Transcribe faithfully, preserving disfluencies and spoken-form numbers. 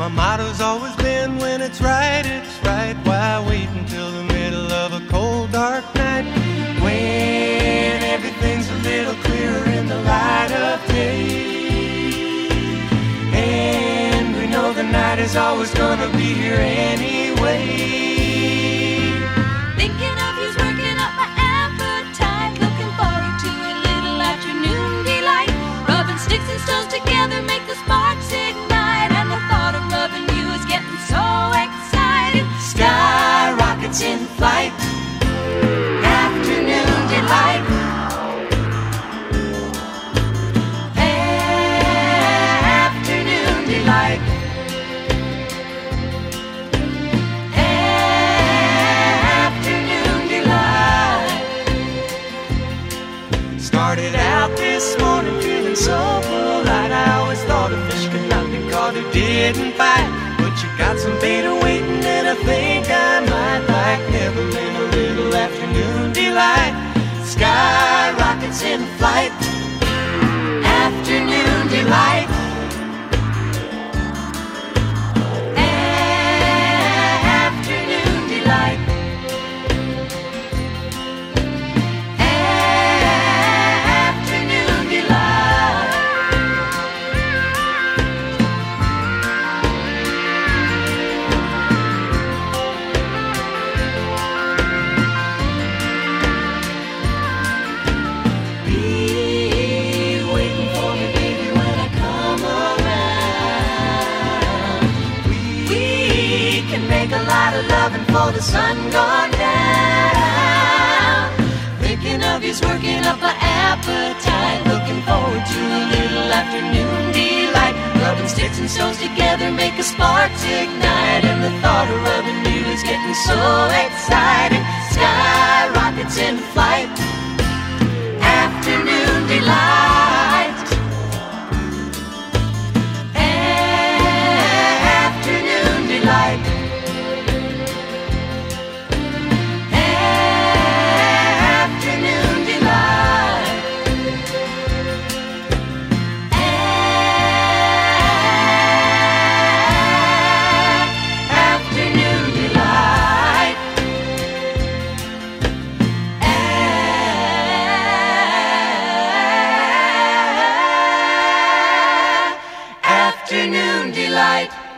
My motto's always been, when it's right, it's right. Why wait until the middle of a cold, dark night, when everything's a little clearer in the light of day? And we know the night is always gonna be here anyway. Thinking of you's working up my appetite. Looking forward to a little afternoon delight. Rubbing sticks and stones together make the sparks ignite. And the thought of rubbing you is getting so exciting. Sky rockets in flight, afternoon delight. Afternoon delight. Afternoon delight. Started out this morning feeling so polite. I always thought a fish could not be caught who didn't fight. But you got some bait waiting and I think I might like nibbling a little afternoon delight. Sky rockets in flight, afternoon delight. Afternoon delight. Afternoon delight. Be waiting for me, baby, when I come around. We, we can make a lot of loving for the sun gone down. Thinking of you's working up my appetite. Looking forward to a little afternoon delight. Rubbing sticks and stones together make a sparks ignite. And the thought of rubbing you is getting so exciting. Sky rockets in flight, afternoon delight. Afternoon delight. Afternoon delight. Afternoon delight. Afternoon delight.